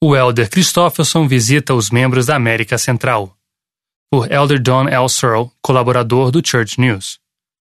O Elder Christofferson visita os membros da América Central. Por Elder Don L. Searle, colaborador do Church News.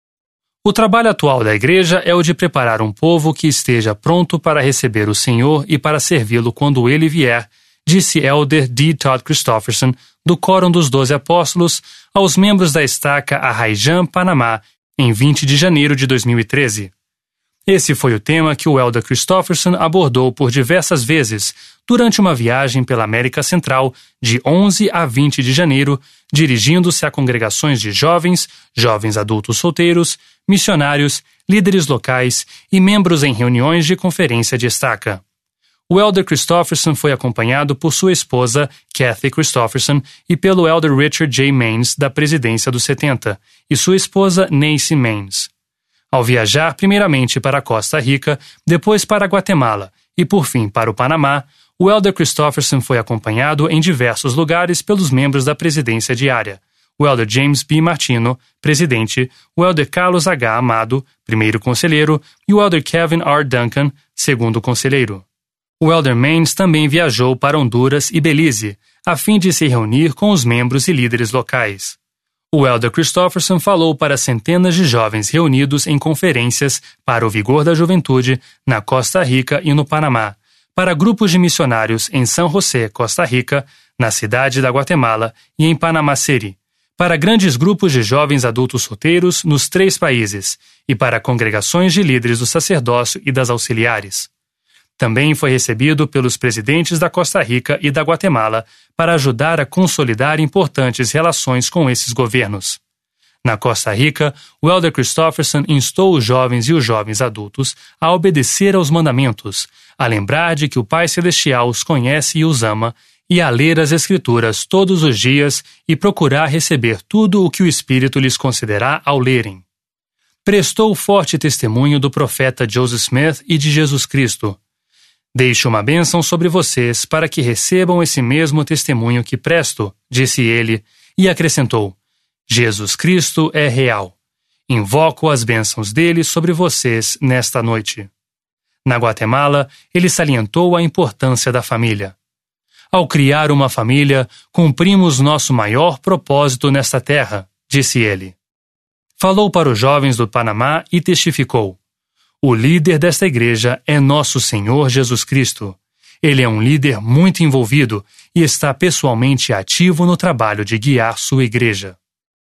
O trabalho atual da igreja é o de preparar um povo que esteja pronto para receber o Senhor e para servi-lo quando ele vier, disse Elder D. Todd Christofferson, do Quórum dos 12 Apóstolos, aos membros da estaca Arraiján, Panamá, em 20 de janeiro de 2013. Esse foi o tema que o Elder Christofferson abordou por diversas vezes durante uma viagem pela América Central de 11 a 20 de janeiro, dirigindo-se a congregações de jovens, jovens adultos solteiros, missionários, líderes locais e membros em reuniões de conferência de estaca. O Elder Christofferson foi acompanhado por sua esposa, Kathy Christofferson, e pelo Elder Richard J. Maines, da Presidência dos 70, e sua esposa, Nancy Maines. Ao viajar primeiramente para a Costa Rica, depois para a Guatemala e, por fim, para o Panamá, o Elder Christofferson foi acompanhado em diversos lugares pelos membros da presidência diária, o Elder James B. Martino, presidente, o Elder Carlos H. Amado, primeiro conselheiro, e o Elder Kevin R. Duncan, segundo conselheiro. O Elder Maines também viajou para Honduras e Belize, a fim de se reunir com os membros e líderes locais. O Elder Christofferson falou para centenas de jovens reunidos em conferências para o Vigor da Juventude na Costa Rica e no Panamá, para grupos de missionários em San José, Costa Rica, na cidade da Guatemala e em Panamá City, para grandes grupos de jovens adultos solteiros nos 3 países e para congregações de líderes do sacerdócio e das auxiliares. Também foi recebido pelos presidentes da Costa Rica e da Guatemala para ajudar a consolidar importantes relações com esses governos. Na Costa Rica, o Elder Christofferson instou os jovens e os jovens adultos a obedecer aos mandamentos, a lembrar de que o Pai Celestial os conhece e os ama, e a ler as Escrituras todos os dias e procurar receber tudo o que o Espírito lhes concederá ao lerem. Prestou forte testemunho do profeta Joseph Smith e de Jesus Cristo. Deixo uma bênção sobre vocês para que recebam esse mesmo testemunho que presto, disse ele, e acrescentou: Jesus Cristo é real. Invoco as bênçãos dele sobre vocês nesta noite. Na Guatemala, ele salientou a importância da família. Ao criar uma família, cumprimos nosso maior propósito nesta terra, disse ele. Falou para os jovens do Panamá e testificou: o líder desta igreja é nosso Senhor Jesus Cristo. Ele é um líder muito envolvido e está pessoalmente ativo no trabalho de guiar sua igreja.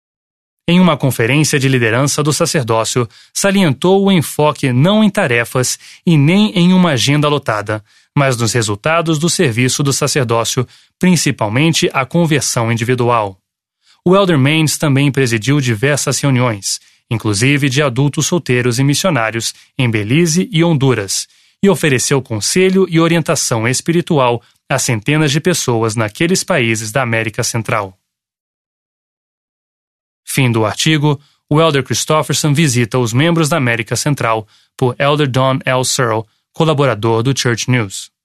Em uma conferência de liderança do sacerdócio, salientou o enfoque não em tarefas e nem em uma agenda lotada, mas nos resultados do serviço do sacerdócio, principalmente a conversão individual. O Elder Maines também presidiu diversas reuniões, inclusive de adultos solteiros e missionários em Belize e Honduras, e ofereceu conselho e orientação espiritual a centenas de pessoas naqueles países da América Central. Fim do artigo. O Elder Christofferson visita os membros da América Central, por Elder Don L. Searle, colaborador do Church News.